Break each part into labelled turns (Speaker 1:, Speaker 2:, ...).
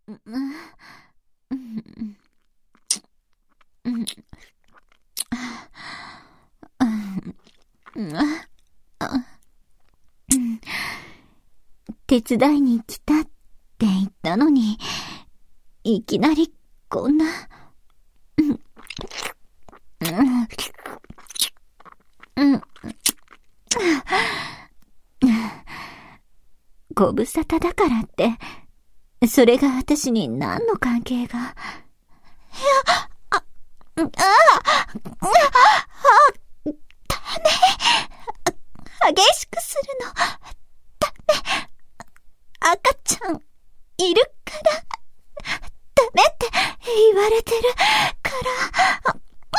Speaker 1: 手伝いに来たって言ったのに、いきなりこんな。ご無沙汰だからって、それが私に何の関係が。いや、ダメ。激しくするの。ダメ。赤ちゃん、いるから。ダメって言われてるから。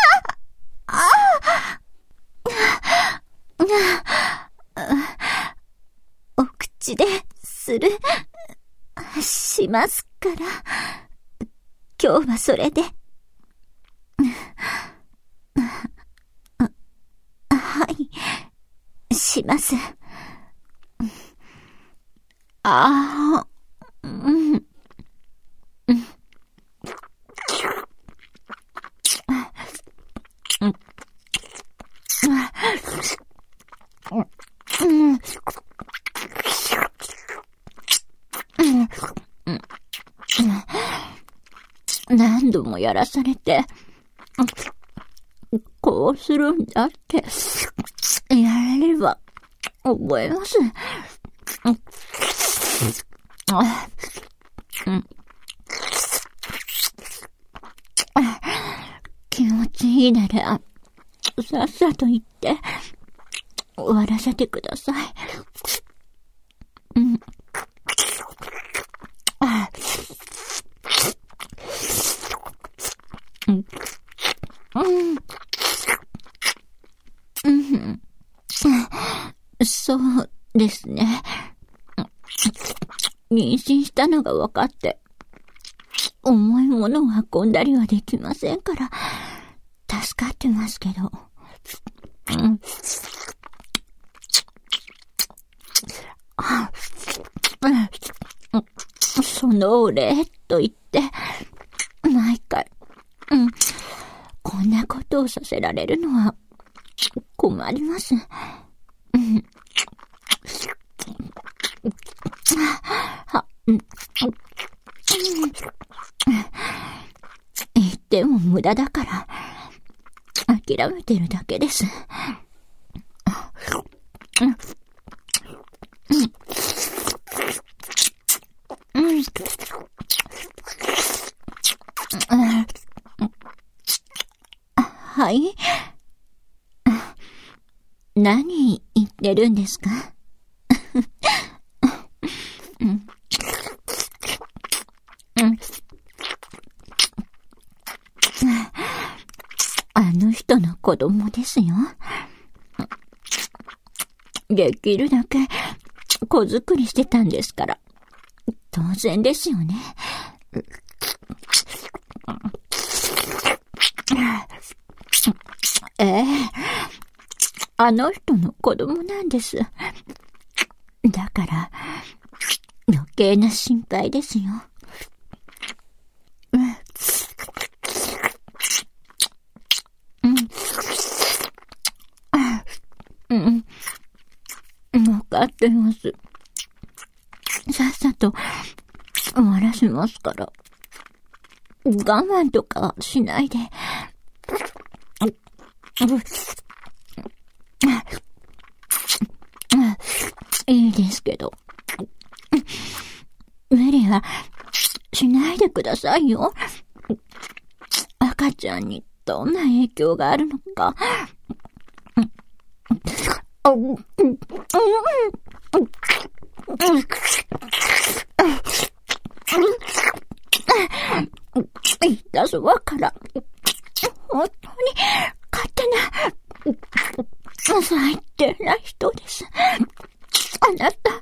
Speaker 1: お口でする、しますから。今日はそれで。はい、します。何度もやらされて、こうするんだってやれれば覚えます。気持ちいいならさっさと言って終わらせてください。そうですね。妊娠したのが分かって、重いものを運んだりはできませんから、助かってますけど。そのお礼と言って、毎回、こんなことをさせられるのは困ります。言っても無駄だから諦めてるだけです。はい。何言ってるんですか？あの人の子供ですよ。できるだけ子作りしてたんですから当然ですよね。あの人の子供なんです。だから余計な心配ですよ。わかってます。さっさと終わらせますから。我慢とかしないで。いいですけど。無理はしないでくださいよ。赤ちゃんにどんな影響があるのか。言ったぞわから。本当に勝手な最低な人です。あなた。